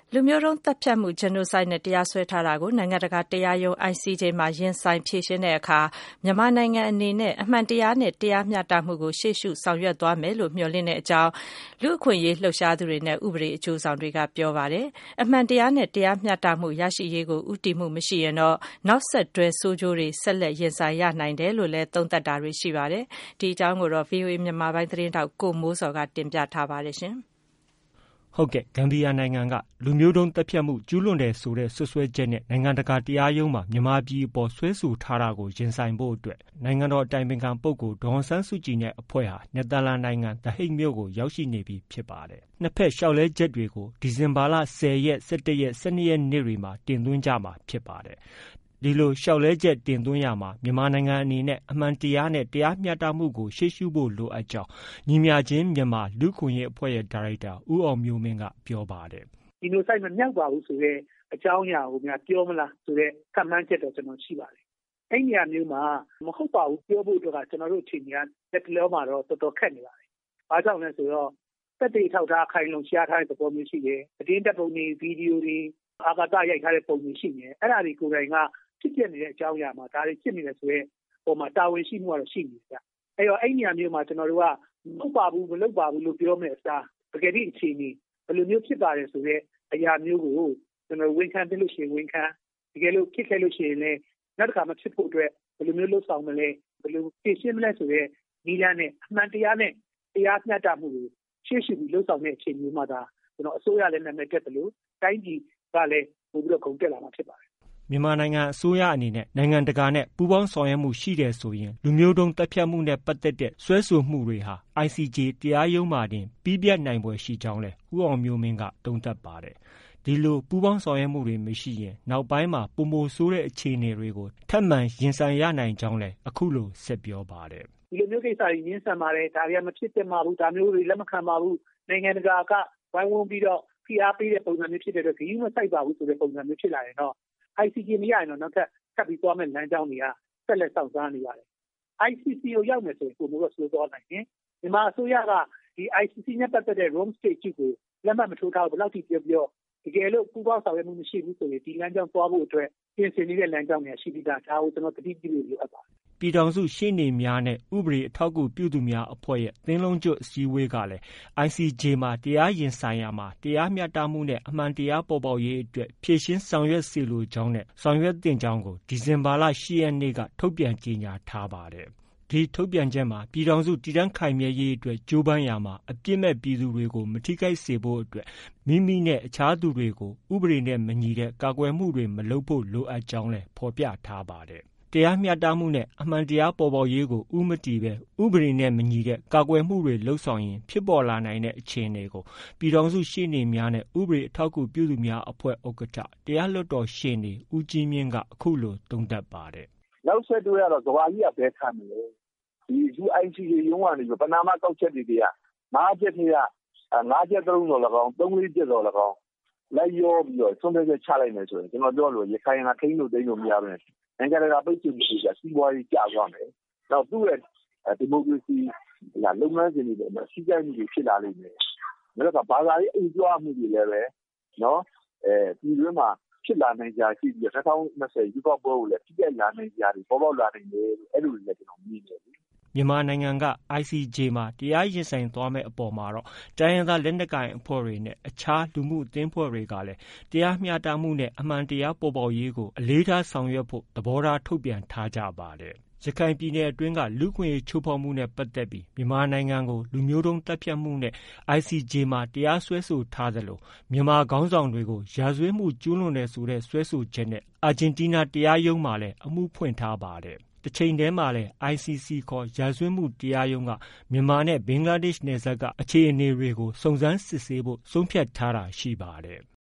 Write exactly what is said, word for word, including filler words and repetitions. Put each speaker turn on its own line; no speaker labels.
လူမျိုးတုံးသတ်ဖြတ်မှု Genocide နဲ့တရားစွဲထားတာကိုနိုင်ငံတကာတရားရုံး I C J မှာရင်ဆိုင်ဖြေရှင်းတဲ့အခါမြန်မာနိုင်ငံအနေနဲ့အမှန်တရားနဲ့တရားမျှတမှုကိုရှေ့ရှုဆောင်ရွက်သွားမယ်လို့မျှော်လင့်တဲ့အကြောင်းလူ့အခွင့်အရေးလှုပ်ရှားသူတွေနဲ့ဥပဒေအကျိုးဆောင်တွေကပြောပါတယ်။အမှန်တရားနဲ့တရားမျှတမှုရရှိရေးကိုဦးတည်မှုမရှိရင်တော့နောက်ဆက်တွဲဆိုးကျိုးတွေဆက်လက်ရင်ဆိုင်ရနိုင်တယ်လို့လည်းသုံးသပ်တာတွေရှိပါတယ်။ဒီအကြောင်းကိုတော့ V O A မြန်မာပိုင်းသတင်းထောက်ကိုမိုးစောကတင်ပြထားပါတယ်ရှင်။
ဟုတ်ကဲ့ဂမ်ဘီယာနိုင်ငံကလူမျိုးတုံးသတ်ဖြတ်မှုကျူးလွန်တယ်ဆိုတဲ့ဆွဆွဲချက်နဲ့နိုင်ငံတကာတရားရုံးမှာမြန်မာပြည်အပေါ်ဆွဲဆိုထားတာကိုရင်ဆိုင်ဖို့အတွက်နိုင်ငံတော်အတိုင်ပင်ခံပုဂ္ဂိုလ်ဒေါ်အောင်ဆန်းစုကြည်နဲ့အဖွဲ့ဟာနယ်သာလန်နိုင်ငံ The Hague မြို့ကိုရောက်ရှိနေပြီဖြစ်ပါတယ်။နှစ်ဖက်လျှောက်လဲချက်တွေကိုဒီဇင်ဘာလဆယ်ရက်၊၁၁ရက်၊၁၂ရက်နေ့တွေမှာတင်သွင်းကြမှာဖြစ်ပါတယ်။ဒီလိုလျှောက်လဲချက်တင်သွင်းရမှာမြန်မာနိုင်ငံအနေနဲ့အမှန်တရားနဲ့တရားမျှတမှုကိုရှေ့ရှုဖို့လိုအပ်ကြောင်းညီမျှခြင်းမြန်မာလူ့ခွင့်ရေးအဖွဲ့ရဲ့ဒါရိုက်တာဦးအောင်မျိုးမင်းကပြောပါတယ်
။ဒီလိုဆိုင်မမြောက်ပါဘူးဆိုတဲ့အကြောင်းအရာကိုများပြောမလားဆိုတဲ့ကမှန်းချက်တော့ကျွန်တော်ရှိပါတယ်။အဲ့ဒီနေရာမျိုးမှာမဟုတ်ပါဘူးပြောဖို့အတွက်ကကျွန်တော်တို့အချိန်ကြီးလက်တလောမှာတော့တော်တော်ခက်နေပါတယ်။ဘာကြောင့်လဲဆိုတော့သက်သေထောက်ထားခိုင်လုံရှားထားတဲ့သဘောမျိုးရှိတယ်။အတင်းတက်ပုံတွေဗီဒီယိုတွေအာဃာတရိုက်ထားတဲ့ပုံတွေရှိနေတယ်။အဲ့ဒါတွေကိုယ်တိုင်ကဖြစ်ပြနေတဲ့အကြောင်းအရာမှာဒါတွေဖြစ်နေတယ်ဆိုရဲပုံမှာတာဝန်ရှိမှုကတော့ရှိနေတယ်။အဲ့တော့အဲ့ဒီနေရာမျိုးမှာကျွန်တော်တို့ကမဟုတ်ပါဘူးမလုပ်ပါဘူးလို့ပြောမယ်အစားတကယ်ဒီအခြေအနေဘယ်လိုမျိုးဖြစ်ပါတယ်ဆိုတဲ့အရာမျိုးကိုကျွန်တော်ဝန်ခံပြလို့ရှိရင်ဝန်ခံတကယ်လို့ဖြစ်ခဲ့လို့ရှိရင်လည်းနောက်တစ်ခါမဖြစ်ဖို့အတွက်ဘယ်လိုမျိုးလုပ်ဆောင်မလဲဘယ်လိုဖြေရှင်းမလဲဆိုတဲ့နည်းလမ်းနဲ့အမှန်တရားနဲ့တရားမျှတမှုကိုရှေ့ရှုပြီးလုပ်ဆောင်တဲ့အခြေအနေမှာဒါကျွန်တော်အစိုးရလည်းနာမည်တက်တယ်လို့တိုင်းပြည်ကလည်းပို့ပြီးတော့ဂုဏ်တက်လာမှာဖြစ်ပါတယ်
မြန်မာနိုင်ငံအစိုးရအနေနဲ့နိုင်ငံတကာနဲ့ပူးပေါင်းဆောင်ရွက်မှုရှိတယ်ဆိုရင်လူမျိုးတုံးတပ်ဖြတ်မှုနဲ့ပတ်သက်တဲ့ဆွဲဆိုမှုတွေဟာ I C J တရားရုံးမှာတင်ပြီးပြတ်နိုင်ပွဲရှိကြောင်းလဲဦးအောင်မျိုးမင်းကတုံ့သက်ပါတယ်။ဒီလိုပူးပေါင်းဆောင်ရွက်မှုတွေမရှိရင်နောက်ပိုင်းမှာပုံမိုဆိုးတဲ့အခြေအနေတွေကိုထပ်မံရင်ဆိုင်ရနိုင်ကြောင်းလဲအခုလိုဆက်ပြောပါတယ်
။ဒီလိုမျိုးကိစ္စတွေရင်းဆန်ပါတယ်ဒါတွေကမဖြစ်သင့်ပါဘူးဒါမျိုးတွေလက်မခံပါဘူးနိုင်ငံတကာကဝိုင်းဝန်းပြီးတော့ဖိအားပေးတဲ့ပုံစံမျိုးဖြစ်တဲ့အတွက်ဂရုမစိုက်ပါဘူးဆိုတဲ့ပုံစံမျိုးဖြစ်လာရင်တော့I C J မရရင်တော့နောက်ထပ်ထပ်ပြီးသွားမယ့်လမ်းကြောင်းတွေကဆက်လက်ဆောင်စားနေရတယ်။ I C C ကိုရောက်မယ်ဆိုရင်ပုံမိုးတော့ဆိုးသွားနိုင်တယ်။မြန်မာအစိုးရကဒီ I C C နဲ့ပတ်သက်တဲ့ Rome Statute ကိုလက်မှတ်မထိုးထားဘူးဘယ်လောက်ထိပြောပြောတကယ်လို့ပူးပေါင်းဆောင်ရွက်မှုမရှိဘူးဆိုရင်ဒီလမ်းကြောင်းသွားဖို့အတွက်ပြင်ဆင်နေတဲ့လမ်းကြောင်းတွေရှိပြီးသားဒါကိုကျွန်တော်တတိပြုလို့လိုအပ်ပါတယ်
။ပြည်ထောင်စုရှေ့နေများနဲ့ဥပဒေအထောက်အကူပြုသူများအဖွဲ့ရဲ့သင်းလုံးကျွတ်အစည်းအဝေးကလည်း I C J မှာတရားရင်ဆိုင်ရာမှာတရားမျှတမှုနဲ့အမှန်တရားပေါ်ပေါက်ရေးအတွက်ဖြည့်ရှင်းဆောင်ရွက်စေလိုကြောင်းနဲ့ဆောင်ရွက်သင့်ကြောင်းကိုဒီဇင်ဘာလ၈ရက်နေ့ကထုတ်ပြန်ကြေညာထားပါတယ်။ဒီထုတ်ပြန်ချက်မှာပြည်ထောင်စုတည်တံ့ခိုင်မြဲရေးအတွက်ကြိုးပမ်းရာမှာအပြစ်မဲ့ပြည်သူတွေကိုမထိခိုက်စေဖို့အတွက်မိမိနဲ့အခြားသူတွေကိုဥပဒေနဲ့မညီတဲ့ကာကွယ်မှုတွေမလုပ်ဖို့လိုအပ်ကြောင်းလည်းဖော်ပြထားပါတယ်။တရားမျှတမှုနဲ့အမှန်တရားပေါ်ပေါက်ရေးကိုဥမတည်ပဲဥပဒေနဲ့မညီတဲ့ကာကွယ်မှုတွေလှုပ်ဆောင်ရင်ဖြစ်ပေါ်လာနိုင်တဲ့အခြေအနေကိုပြည်ထောင်စုရှေ့နေများနဲ့ဥပဒေအထောက်အကူပြုသူများအဖွဲ့ဥက္ကဋ္ဌတရားလွှတ်တော်ရှေ့နေဦးကြီးမြင့်ကအခုလိုသုံးသပ်ပါတယ်
။နောက်ဆက်တွဲရတော့ကမ္ဘာကြီးကဘယ်ခံမလဲဒီ U I C J ရုံးကနေပနာမကောက်ချက်တွေကငါးချက်ထဲကငါးချက်သုံးတော့၎င်းသုံးလေးချက်တော့၎င်းလိုက်ရောပြီးတော့ဆုံးဖြတ်ချက်ချလိုက်မယ်ဆိုရင်ကျွန်တော်ပြောလို့ရခိုင်ကထိန်းလို့တိန်းလို့မရဘူးနိုင်ငံတကာပိတ်ဆို့မှုတွေကစီးပွားရေးကျသွားမယ်။နောက်သူ့ရဲ့ဒီမိုကရေစီလုပ်ငန်းစဉ်တွေနဲ့စီးကြိုက်မှုတွေဖြစ်လာလိမ့်မယ်။ဒါကဘာသာရေးအကျိုးအမှုတွေလည်းပဲနော်အဲဒီလိုမှဖြစ်လာနိုင်ကြရှိပြီး၂၀၂၀ယူကော့ဘောကိုလည်းပြည့်လာနိုင်ကြတယ်ပေါ်ပေါက်လာနိုင်တယ်အဲ့လိုလည်းကျွန်တော်မြင်တယ်
မြန်မာနိုင်ငံက I C J မှာတရားရင်ဆိုင်သွားမယ့်အပေါ်မှာတော့တိုင်းရင်းသားလက်နက်ကိုင်အဖွဲ့တွေနဲ့အခြားလူမှုအသင်းအဖွဲ့တွေကလည်းတရားမျှတမှုနဲ့အမှန်တရားပေါ်ပေါက်ရေးကိုအလေးထားဆောင်ရွက်ဖို့သဘောထားထုတ်ပြန်ထားကြပါတယ်။ရခိုင်ပြည်နယ်အတွင်းကလူ့ခွင့်ရေးချိုးဖောက်မှုနဲ့ပတ်သက်ပြီးမြန်မာနိုင်ငံကိုလူမျိုးတုံးတပ်ဖြတ်မှုနဲ့ I C J မှာတရားစွဲဆိုထားသလိုမြန်မာခေါင်းဆောင်တွေကိုရာဇဝတ်မှုကျူးလွန်တယ်ဆိုတဲ့စွဲဆိုချက်နဲ့အာဂျင်တီးနားတရားရုံးမှာလည်းအမှုဖွင့်ထားပါတယ်။တစ်ချိန်တည်းမှာလည်း I C C ခေါ်ရာဇဝတ်မှုတရားရုံးကမြန်မာနဲ့ဘင်္ဂလားဒေ့ရှ်နယ်စပ်ကအခြေအနေတွေကိုစုံစမ်းစစ်ဆေးဖို့ဆုံးဖြတ်ထားတာရှိပါတယ်